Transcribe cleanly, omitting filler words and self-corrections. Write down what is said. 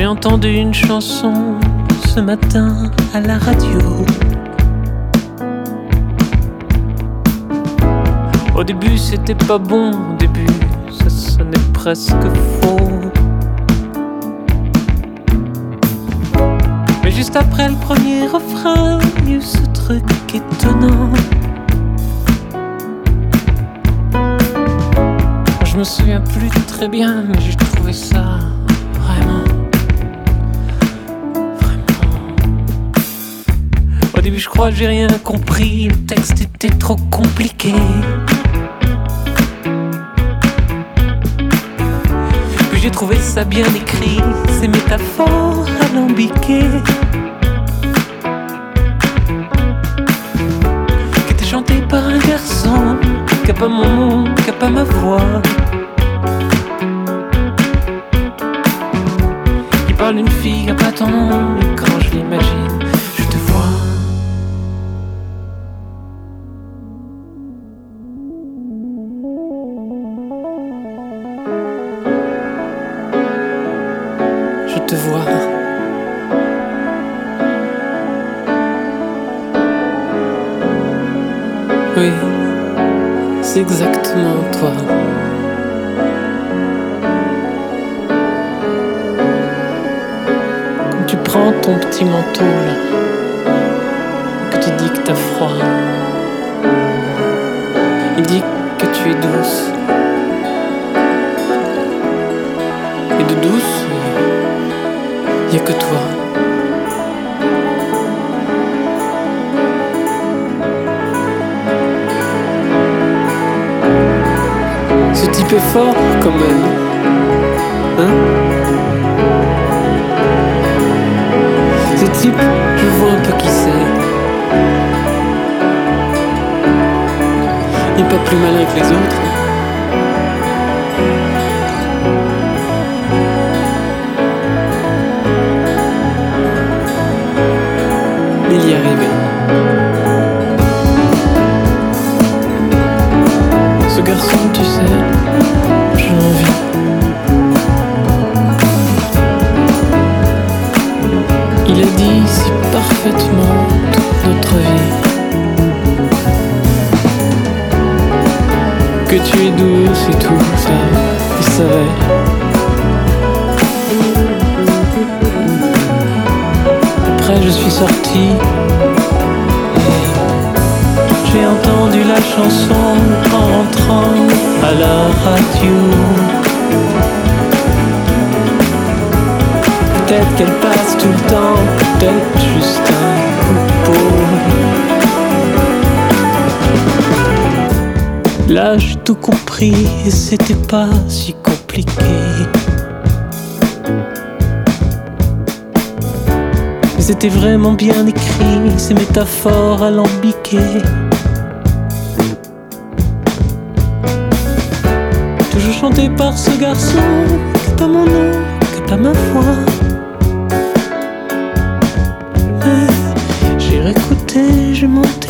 J'ai entendu une chanson ce matin à la radio. Au début c'était pas bon, au début ça sonnait presque faux. Mais juste après le premier refrain, il y a eu ce truc étonnant. Je me souviens plus très bien, mais j'ai trouvé ça vraiment. Au début je crois que j'ai rien compris, le texte était trop compliqué. Puis j'ai trouvé ça bien écrit, ces métaphores alambiquées qui étaient chantées par un garçon qui a pas mon nom, qui a pas ma voix, qui parle d'une fille qui a pas ton nom. Et quand je l'imagine, je te vois. Je te vois. Oui, c'est exactement toi. Quand tu prends ton petit manteau là, que tu dis que t'as froid, il dit que tu es douce. Et de douce, y a que toi. Ce type est fort quand même, hein? Ce type, je vois un peu qui c'est. Il est pas plus malin que les autres. Mais il y est arrivé. Ce garçon, tu sais, je l'envie. Il a dit si parfaitement toute notre vie que tu es douce et tout ça, il savait. Après je suis sorti et j'ai entendu la chanson en rentrant à la radio. Peut-être qu'elle passe tout le temps, peut-être juste un coup de peau. Là j'ai tout compris et c'était pas si compliqué. Mais c'était vraiment bien écrit, ces métaphores alambiquées. Toujours chanté par ce garçon qui a pas mon nom, qui a pas ma voix. J'ai réécouté, j'ai monté